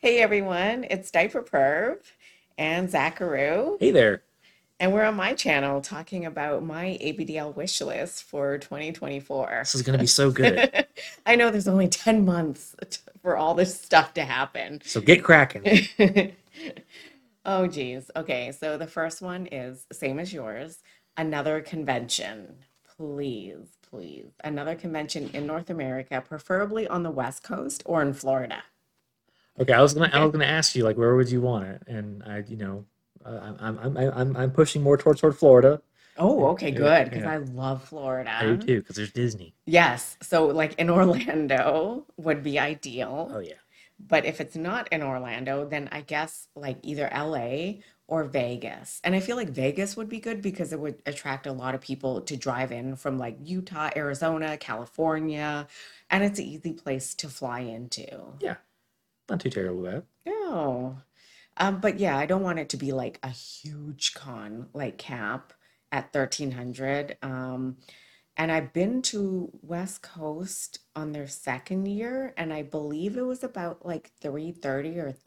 Hey everyone, it's Diaper Perv and Zacharu, Hey there. and we're on my channel talking about my ABDL wish list for 2024. This is going to be so good. I know there's only 10 months for all this stuff to happen. So get cracking. Oh geez. Okay, so the first one is same as yours, another convention. Please, please. Another convention in North America, preferably on the West Coast or in Florida. Okay, I was gonna ask you like where would you want it, and I'm pushing more toward Florida. Oh, Yeah, okay, yeah, good, because yeah. I love I do Florida. too because there's Disney. Yes, so like in Orlando would be ideal. Oh yeah. But if it's not in Orlando, then I guess like either LA or Vegas. And I feel like Vegas would be good because it would attract a lot of people to drive in from like Utah, Arizona, California, and it's an easy place to fly into. Yeah, not too terrible bad. Oh. But yeah, I don't want it to be like a huge con like Cap at 1300. And I've been to West Coast on their second year, and I believe it was about like 330 or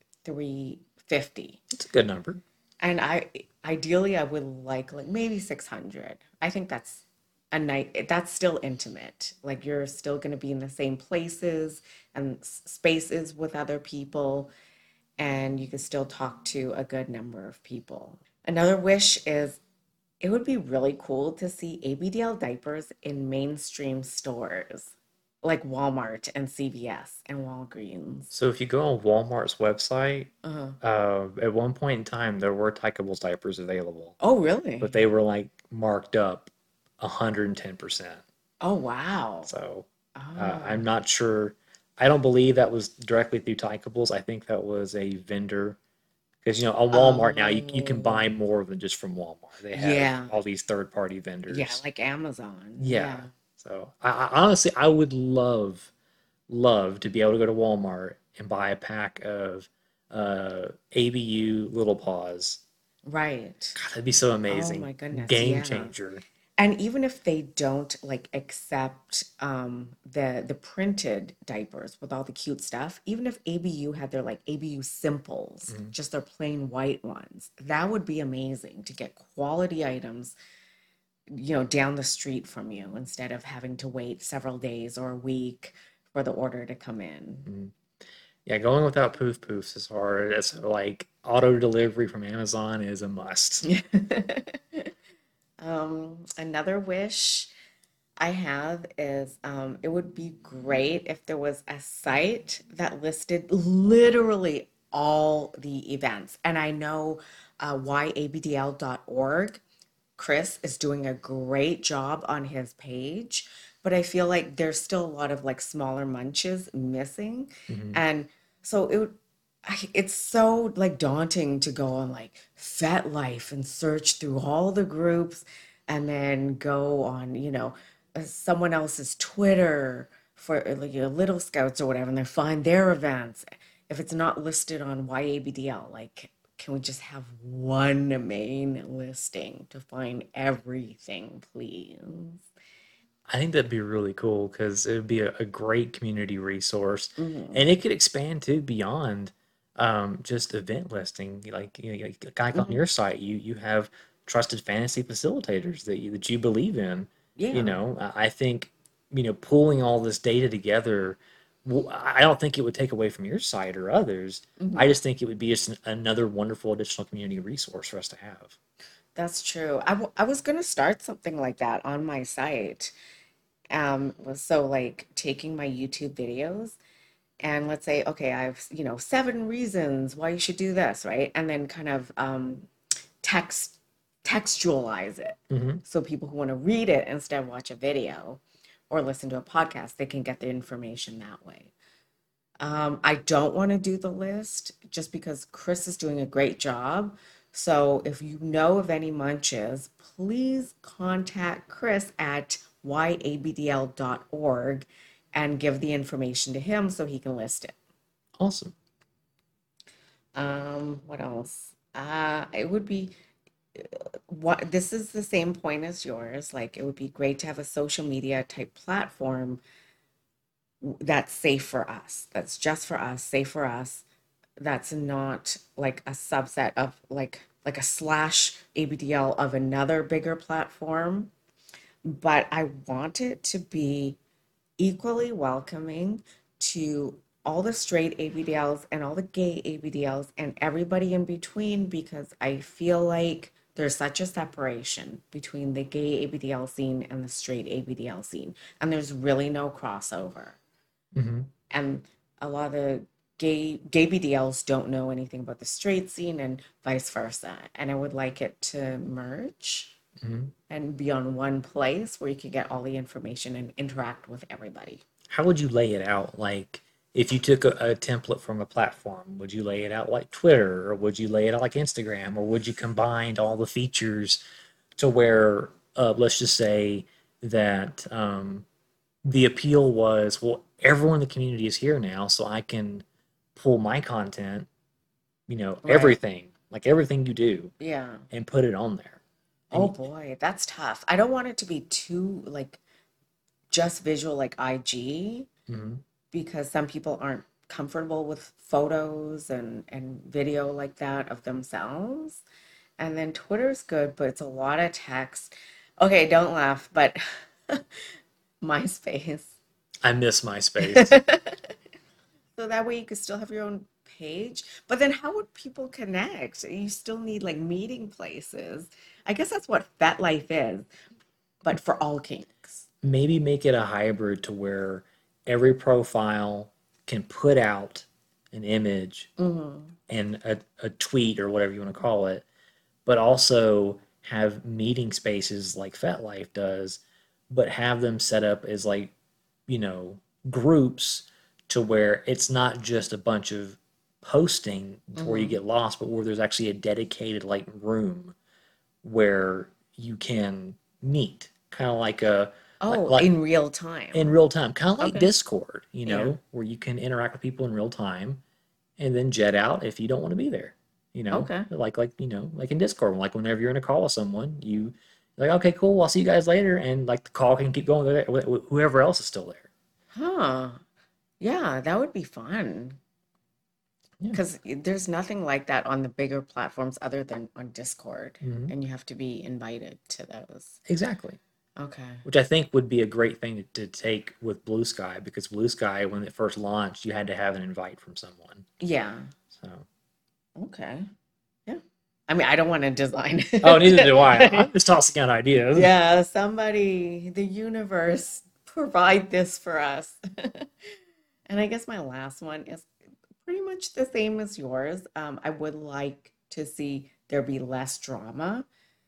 350. It's a good number. And ideally I would like maybe 600. I think that's a night that's still intimate. Like you're still going to be in the same places and spaces with other people, and you can still talk to a good number of people. Another wish is it would be really cool to see ABDL diapers in mainstream stores like Walmart and CVS and Walgreens. So if you go on Walmart's website, Uh-huh. at one point in time there were Tykables diapers available, Oh, but really? they were like marked up 110%. Oh, wow. So I'm Oh. not sure. I don't believe that was directly through Tykables. I think that was a vendor because on Walmart now you can buy Oh. more than just from Walmart. They have Yeah. all these third party Yeah, vendors. like Amazon. Yeah. Yeah. So I honestly I would love to be able to go to Walmart and buy a pack of ABU Little Paws. Right. God, that'd be so Oh amazing. my goodness. Game Yeah. changer. And even if they don't like accept the printed diapers with all the cute stuff, even if ABU had their like ABU simples, Mhm. just their plain white ones, that would be amazing to get quality items, down the street from you instead of having to wait several days or a week for the order to come in. Mhm. Yeah, going without poof poofs is hard. It's like auto delivery from Amazon is a must. Another wish I have is it would be great if there was a site that listed literally all the events. And I know yabdl.org, Chris is doing a great job on his page, but I feel like there's still a lot of like smaller munches missing. Mhm. And so it's so like daunting to go on like FetLife and search through all the groups and then go on, someone else's Twitter for like your Little Scouts or whatever, and then find their events. If it's not listed on YABDL, like, can we just have one main listing to find everything, please? I think that'd be really cool because it would be a great community resource, Hmm. and it could expand too beyond just event listing. Like on Hmm. your site, you have trusted fantasy facilitators that you believe in. Yeah. I think pulling all this data together. I don't think it would take away from your site or others. I Hmm. just think it would be just another wonderful additional community resource for us to have. That's true. I was gonna start something like that on my site. Was so like taking my YouTube videos and let's say, okay, I have, 7 reasons why you should do this, right? And then kind of text textualize it. Hmm. So people who want to read it instead of watch a video or listen to a podcast, they can get the information that way. I don't want to do the list just because Chris is doing a great job. So if you know of any munches, please contact Chris at yabdl.org and give the information to him so he can list it. Awesome. What else? It would be what this is the same point as yours. Like it would be great to have a social media type platform that's safe for us, that's just for us, safe for us, that's not like a subset of like a slash ABDL of another bigger platform, but I want it to be equally welcoming to all the straight ABDLs and all the gay ABDLs and everybody in between because I feel like there's such a separation between the gay ABDL scene and the straight ABDL scene, and there's really no crossover. Hmm. And a lot of the gay BDLs don't know anything about the straight scene and vice versa. And I would like it to merge Hmm. and be on one place where you can get all the information and interact with everybody. How would you lay it out? Like, if you took a template from a platform, would you lay it out like Twitter, or would you lay it out like Instagram, or would you combine all the features to where, let's just say that the appeal was, well, everyone in the community is here now, so I can pull my content, Right. everything, like everything you do, Yeah. and put it on there. Oh And boy, that's tough. I don't want it to be too like just visual like IG mhm. because some people aren't comfortable with photos and video like that of themselves. And then Twitter's good, but it's a lot of text. Okay, don't laugh, but MySpace. I miss MySpace. So that way you could still have your own page. But then how would people connect? You still need like meeting places. I guess that's what FetLife is, but for all kinks. Maybe make it a hybrid to where every profile can put out an image Hmm. and a tweet or whatever you want to call it, but also have meeting spaces like FetLife does, but have them set up as like, you know, groups to where it's not just a bunch of posting to where you Hmm. get lost, but where there's actually a dedicated like room where you can meet, kind of like a Oh, like in real in time. real time, kind of like Okay. Discord, Yeah. where you can interact with people in real time and then jet out if you don't want to be there. Okay. Like in Discord, like whenever you're in a call with someone, like, okay, cool, I'll see you guys later, and like the call can keep going with whoever else is still there. Huh. Yeah, that would be fun. Yeah. Because there's nothing like that on the bigger platforms other than on Discord, Hmm. and you have to be invited to those. Exactly. Okay. Which I think would be a great thing to take with Blue Sky, because Blue Sky, when it first launched, you had to have an invite from someone. Yeah. So, Okay. Yeah. I mean, I don't want to design oh, neither do I. I'm it. just tossing out ideas. Yeah, somebody, the universe, provide this for us. And I guess my last one is pretty much the same as yours. I would like to see there be less drama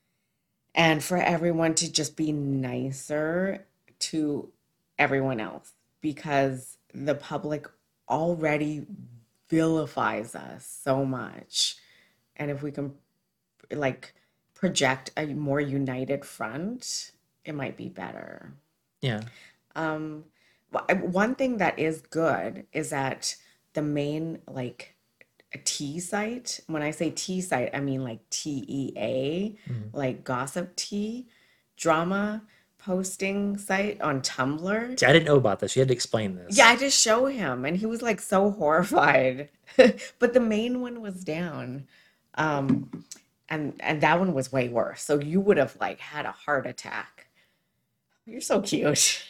and for everyone to just be nicer to everyone else because the public already vilifies us so much. And if we can like project a more united front, it might be better. Yeah. Um, one thing that is good is that the main like a T site, when I say T site, I mean like TEA, Mhm. like gossip tea, drama posting site on Tumblr. See, I didn't know about this. You had to explain Yeah, this. I just show him and he was like so horrified. But the main one was down. Um, and that one was way worse. So you would have like had a heart attack. You're so cute.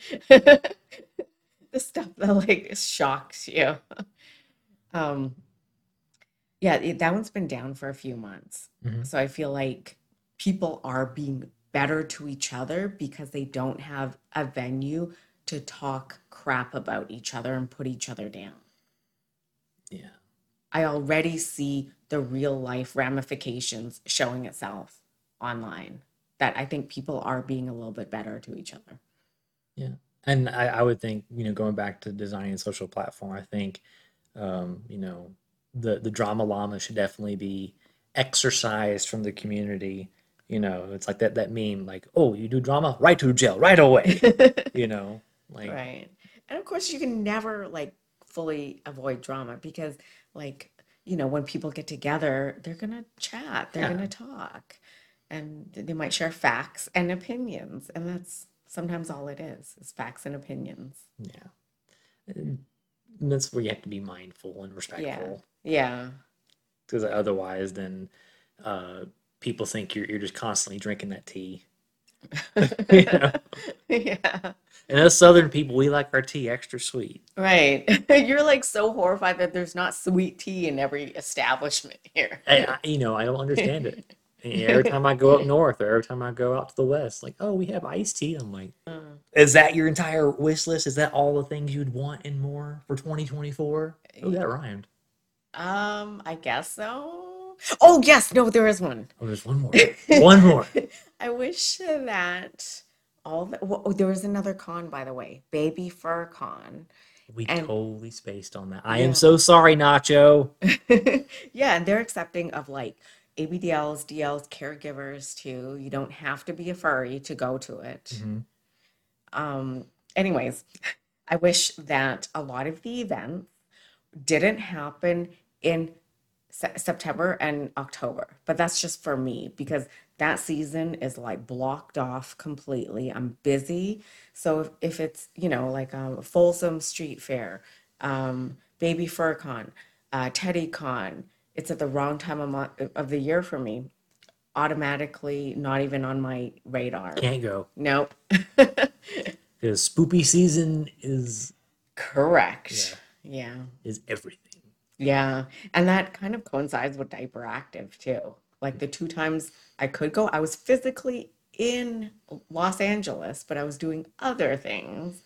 The stuff that like shocks you. Um, yeah, that one's been down for a few months. Hmm. So I feel like people are being better to each other because they don't have a venue to talk crap about each other and put each other down. Yeah. I already see the real life ramifications showing itself online that I think people are being a little bit better to each other. Yeah. And I would think, going back to designing a social platform, I think, the drama llama should definitely be exercised from the community. It's like that meme, like, oh, you do drama, right to jail, right away. You know, like, Right. And of course, you can never like fully avoid drama because, like, when people get together, they're gonna chat, they're yeah, gonna talk, and they might share facts and opinions. And that's sometimes all it is facts and opinions. yeah. that's where you have to be mindful and Yeah. respectful, Yeah. because otherwise, then uh, people think you're just constantly drinking that tea. Yeah. Yeah. And us Southern people, we like our tea extra sweet. Right. You're like so horrified that there's not sweet tea in every establishment here. I don't understand it. Every time I go up north or every time I go out to the west, like, oh, we have iced tea. I'm like, is that your entire wish list? Is that all the things you'd want and more for 2024? Oh, that rhymed. I guess so. Oh, yes. No, there is one. Oh, there's one more. One more. I wish that there was another con, by the way, Baby Fur Con. We And totally spaced on that. I am yeah. so sorry, Nacho. Yeah, and they're accepting of like ABDLs, DLs, caregivers too. You don't have to be a furry to go to it. Hmm. Um, anyways, I wish that a lot of the events didn't happen in September and October, but that's just for me because that season is like blocked off completely. I'm busy. So if it's, like Folsom Street Fair, Baby Fur Con, Teddy Con, it's at the wrong time of the year for me. Automatically not even on my radar. Can't go Nope. because spoopy season is, yeah, Correct. Yeah. is everything. Yeah. And that kind of coincides with Diaper Active too. Like the two times I could go, I was physically in Los Angeles, but I was doing other things.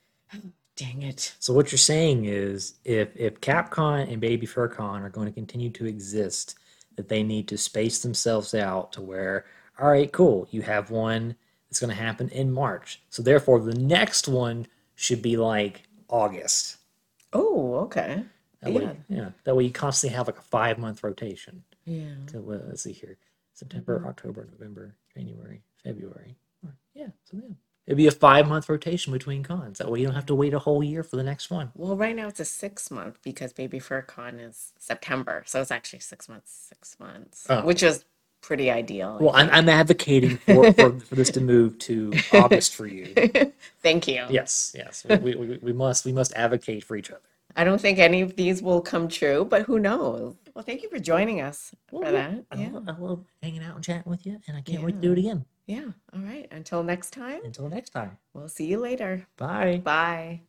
Dang it. So what you're saying is, if Capcom and Baby Furcon are going to continue to exist, that they need to space themselves out to where, all right, cool, you have one that's going to happen in March. So therefore, the next one should be like August. Oh, okay. That way, Yeah. yeah, that way you constantly have like a 5 month rotation. Yeah. So let's see here, September, Mhm. October, November, January, February. Yeah, so yeah, it'd be a 5 month rotation between cons. That way you don't have to wait a whole year for the next one. Well, right now it's a 6 month because Baby Fur Con is September. So it's actually 6 months, 6 months, Oh, which is pretty ideal, I well, I'm think. advocating for this to move to August for you. Thank you. Yes, yes, we must advocate for each other. I don't think any of these will come true, but who knows? Well, thank you for joining us Well, for yeah, that. Yeah. I love hanging out and chatting with you, and I can't wait to do Yeah. it again. Yeah. All right. Until next time, Until next time, we'll see you later. bye. Bye.